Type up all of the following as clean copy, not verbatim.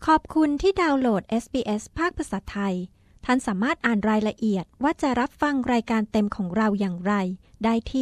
ขอบคุณที่ดาวน์โหลด SBS ภาคภาษาไทยท่านสามารถอ่านรายละเอียดว่าจะรับฟังรายการเต็มของเราอย่างไรได้ที่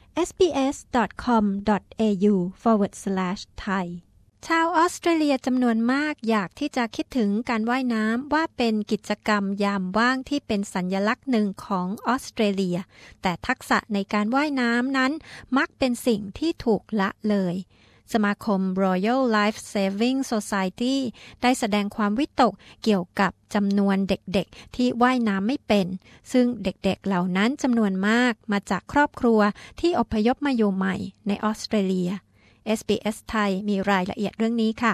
sbs.com.au/thai ชาวออสเตรเลียจำนวนมากอยากที่จะคิดถึงการว่ายน้ำว่าเป็นกิจกรรมยามว่างที่เป็นสัญลักษณ์หนึ่งของออสเตรเลียแต่ทักษะในการว่ายน้ำนั้นมักเป็นสิ่งที่ถูกละเลยสมาคม Royal Life Saving Society ได้แสดงความวิตกเกี่ยวกับจำนวนเด็กๆที่ว่ายน้ำไม่เป็นซึ่งเด็กๆเหล่านั้นจำนวนมากมาจากครอบครัวที่อพยพมาอยู่ใหม่ในออสเตรเลีย SBS ไทยมีรายละเอียดเรื่องนี้ค่ะ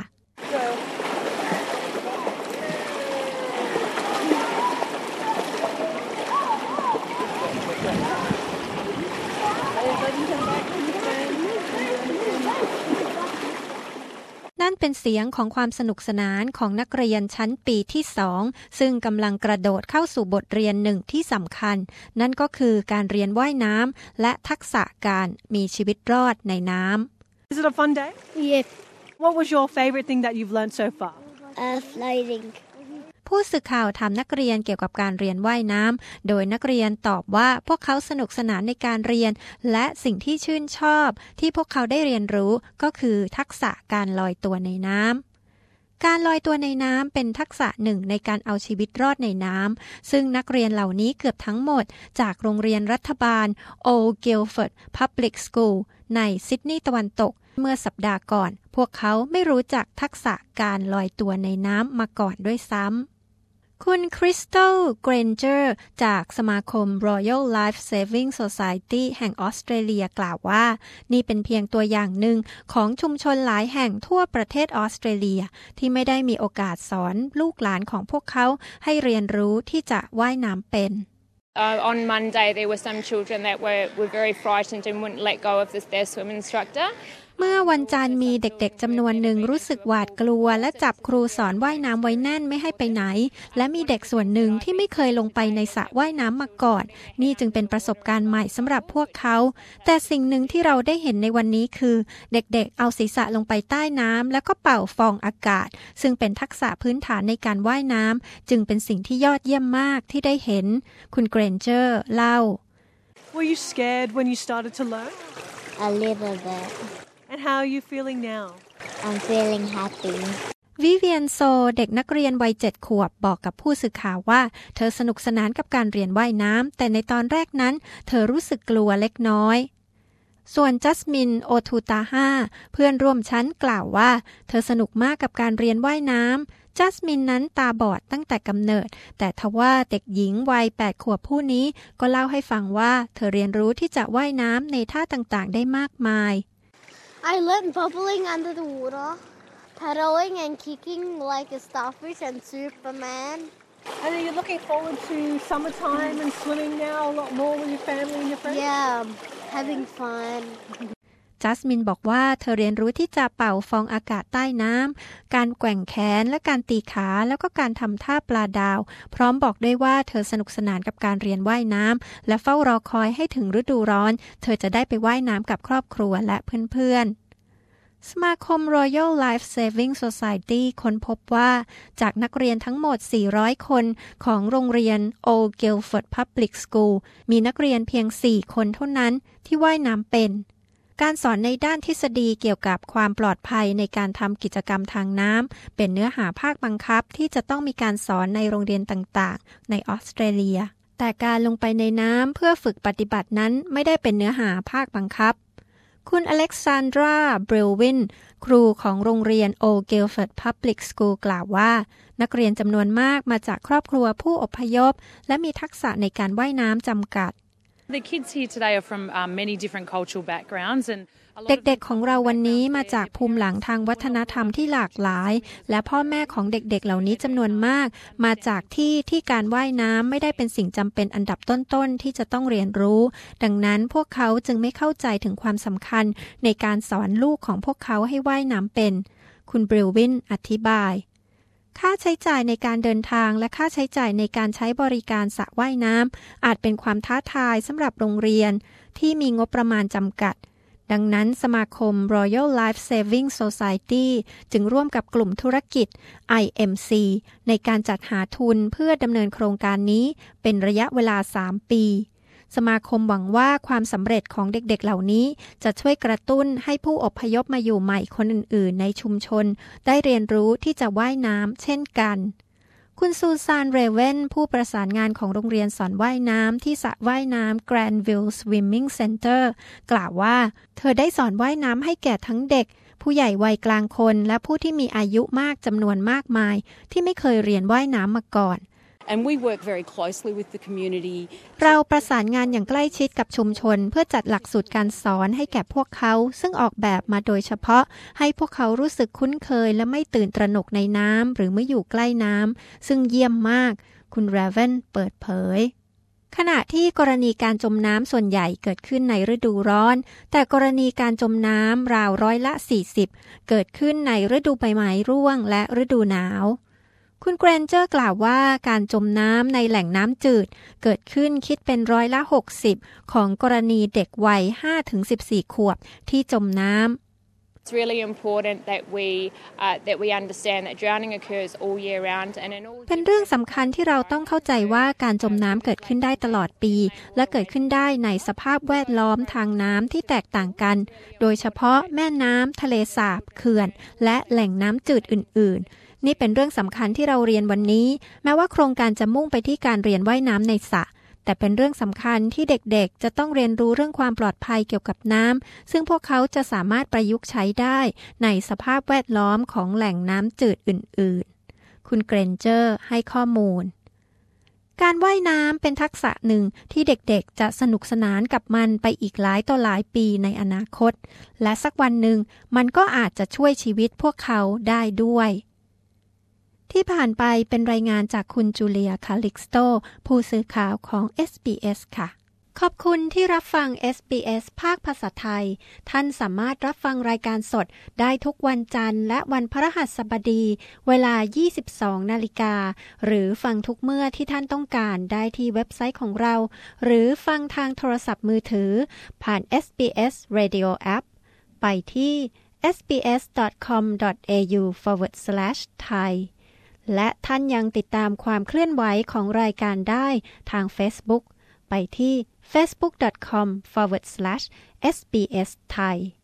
นั่นเป็นเสียงของความสนุกสนานของนักเรียนชั้นปีที่2ซึ่งกำลังกระโดดเข้าสู่บทเรียนหนึ่งที่สำคัญนั่นก็คือการเรียนว่ายน้ำและทักษะการมีชีวิตรอดในน้ำ Is it a fun day? Yep. What was your favorite thing that you've learned so far? Floating. ผู้สื่อข่าวถามนักเรียนเกี่ยวกับการเรียนว่ายน้ำโดยนักเรียนตอบว่าพวกเขาสนุกสนานในการเรียนและสิ่งที่ชื่นชอบที่พวกเขาได้เรียนรู้ก็คือทักษะการลอยตัวในน้ำการลอยตัวในน้ำเป็นทักษะหนึ่งในการเอาชีวิตรอดในน้ำซึ่งนักเรียนเหล่านี้เกือบทั้งหมดจากโรงเรียนรัฐบาล Old Guildford Public School ในซิดนีย์ตะวันตกเมื่อสัปดาห์ก่อนพวกเขาไม่รู้จักทักษะการลอยตัวในน้ำมาก่อนด้วยซ้ำคุณคริสตัล เกรนเจอร์จากสมาคม Royal Life Saving Society แห่งออสเตรเลียกล่าวว่านี่เป็นเพียงตัวอย่างหนึ่งของชุมชนหลายแห่งทั่วประเทศออสเตรเลียที่ไม่ได้มีโอกาสสอนลูกหลานของพวกเขาให้เรียนรู้ที่จะว่ายน้ำเป็น On Monday, there were some children that were very frightened and wouldn't let go of their swim instructor. เมื่อวันจันทร์มีเด็กๆจำนวนหนึ่งรู้สึกหวาดกลัวและจับครูสอนว่ายน้ำไว้แน่นไม่ให้ไปไหนและมีเด็กส่วนหนึ่งที่ไม่เคยลงไปในสระว่ายน้ำมาก่อนนี่จึงเป็นประสบการณ์ใหม่สำหรับพวกเขาแต่สิ่งหนึ่งที่เราได้เห็นในวันนี้คือเด็กๆเอาศีรษะลงไปใต้น้ำแล้วก็เป่าฟองอากาศซึ่งเป็นทักษะพื้นฐานในการว่ายน้ำจึงเป็นสิ่งที่ยอดเยี่ยมมากที่ได้เห็นคุณเกรนเจอร์เล่า Were you scared when you started to learn? A little bit.And how are you feeling now? I'm feeling happy. วิเวียนโซเด็กนักเรียนวัย7 ขวบบอกกับผู้สื่อข่าวว่าเธอสนุกสนานกับการเรียนว่ายน้ำแต่ในตอนแรกนั้นเธอรู้สึกกลัวเล็กน้อยส่วนจัสมิน โอทูตาฮาเพื่อนร่วมชั้นกล่าวว่าเธอสนุกมากกับการเรียนว่ายน้ำจัสมินนั้นตาบอดตั้งแต่กำเนิดแต่ทว่าเด็กหญิงวัย8 ขวบผู้นี้ก็เล่าให้ฟังว่าเธอเรียนรู้ที่จะว่ายน้ำในท่าต่างๆได้มากมาย I learned bubbling under the water, paddling and kicking like a starfish and Superman. And are you looking forward to summertime and swimming now a lot more with your family and your friends? Yeah, having fun. จัสมินบอกว่าเธอเรียนรู้ที่จะเป่าฟองอากาศใต้น้ำการแกว่งแขนและการตีขาแล้วก็การทำท่าปลาดาวพร้อมบอกด้วยว่าเธอสนุกสนานกับการเรียนว่ายน้ำและเฝ้ารอคอยให้ถึงฤดูร้อนเธอจะได้ไปว่ายน้ำกับครอบครัวและเพื่อนๆสมาคม Royal Life Saving Society ค้นพบว่าจากนักเรียนทั้งหมด400 คนของโรงเรียน Old Guildford Public School มีนักเรียนเพียง4 คนเท่านั้นที่ว่ายน้ำเป็นการสอนในด้านทฤษฎีเกี่ยวกับความปลอดภัยในการทำกิจกรรมทางน้ำเป็นเนื้อหาภาคบังคับที่จะต้องมีการสอนในโรงเรียนต่างๆในออสเตรเลียแต่การลงไปในน้ำเพื่อฝึกปฏิบัตินั้นไม่ได้เป็นเนื้อหาภาคบังคับคุณอเล็กซานดรา เบรลวินครูของโรงเรียน Old Guildford Public School กล่าวว่านักเรียนจำนวนมากมาจากครอบครัวผู้อพยพและมีทักษะในการว่ายน้ำจำกัด The kids here today are from many different cultural backgrounds and เด็กๆของเราวันนี้มาจากภูมิหลังทางวัฒนธรรมที่หลากหลายและพ่อแม่ของเด็กๆเหล่านี้จำนวนมากมาจากที่การว่ายน้ำไม่ได้เป็นสิ่งจำเป็นอันดับต้นๆที่จะต้องเรียนรู้ดังนั้นพวกเขาจึงไม่เข้าใจถึงความสำคัญในการสอนลูกของพวกเขาให้ว่ายน้ำเป็นคุณเบรลวินอธิบายค่าใช้จ่ายในการเดินทางและค่าใช้จ่ายในการใช้บริการสระว่ายน้ำอาจเป็นความท้าทายสำหรับโรงเรียนที่มีงบประมาณจำกัดดังนั้นสมาคม Royal Life Saving Society จึงร่วมกับกลุ่มธุรกิจ IMC ในการจัดหาทุนเพื่อดำเนินโครงการนี้เป็นระยะเวลา 3 ปีสมาคมหวังว่าความสำเร็จของเด็กๆเหล่านี้จะช่วยกระตุ้นให้ผู้อพยพมาอยู่ใหม่คนอื่นๆในชุมชนได้เรียนรู้ที่จะว่ายน้ำเช่นกันคุณซูซานเรเวนผู้ประสานงานของโรงเรียนสอนว่ายน้ำที่สระว่ายน้ำ Grandville Swimming Center กล่าวว่าเธอได้สอนว่ายน้ำให้แก่ทั้งเด็กผู้ใหญ่วัยกลางคนและผู้ที่มีอายุมากจำนวนมากมายที่ไม่เคยเรียนว่ายน้ำมาก่อน And we work very closely with the community. เราประสานงานอย่างใกล้ชิดกับชุมชนเพื่อจัดหลักสูตรการสอนให้แก่พวกเขาซึ่งออกแบบมาโดยเฉพาะให้พวกเขารู้สึกคุ้นเคยและไม่ตื่นตระหนกในน้ำหรือเมื่ออยู่ใกล้น้ำซึ่งเยี่ยมมากคุณเรเวนเปิดเผยขณะที่กรณีการจมน้ำส่วนใหญ่เกิดขึ้นในฤดูร้อนแต่กรณีการจมน้ำราว40%เกิดขึ้นในฤดูใบไม้ร่วงและฤดูหนาวคุณเกรนเจอร์กล่าวว่าการจมน้ำในแหล่งน้ำจืดเกิดขึ้นคิดเป็น60%ของกรณีเด็กวัย 5-14 ขวบที่จมน้ำ It's really important that we understand that drowning occurs all year round and in all เป็นเรื่องสำคัญที่เราต้องเข้าใจว่าการจมน้ำเกิดขึ้นได้ตลอดปีและเกิดขึ้นได้ในสภาพแวดล้อมทางน้ำที่แตกต่างกันโดยเฉพาะแม่น้ำทะเลสาบเขื่อนและแหล่งน้ำจืดอื่นๆนี่เป็นเรื่องสำคัญที่เราเรียนวันนี้แม้ว่าโครงการจะมุ่งไปที่การเรียนว่ายน้ำในสระแต่เป็นเรื่องสำคัญที่เด็กๆจะต้องเรียนรู้เรื่องความปลอดภัยเกี่ยวกับน้ำซึ่งพวกเขาจะสามารถประยุกต์ใช้ได้ในสภาพแวดล้อมของแหล่งน้ำจืดอื่นๆคุณเกรนเจอร์ให้ข้อมูลการว่ายน้ำเป็นทักษะหนึ่งที่เด็กๆจะสนุกสนานกับมันไปอีกหลายต่อหลายปีในอนาคตและสักวันหนึ่งมันก็อาจจะช่วยชีวิตพวกเขาได้ด้วยที่ผ่านไปเป็นรายงานจากคุณจูเลียคาลิกสโตผู้สื่อข่าวของ SBS ค่ะขอบคุณที่รับฟัง SBS ภาคภาษาไทยท่านสามารถรับฟังรายการสดได้ทุกวันจันทร์และวันพฤหัสบดีเวลา 22:00 น.หรือฟังทุกเมื่อที่ท่านต้องการได้ที่เว็บไซต์ของเราหรือฟังทางโทรศัพท์มือถือผ่าน SBS Radio App ไปที่ sbs.com.au/thaiและท่านยังติดตามความเคลื่อนไหวของรายการได้ทาง Facebook ไปที่ facebook.com/sbsthai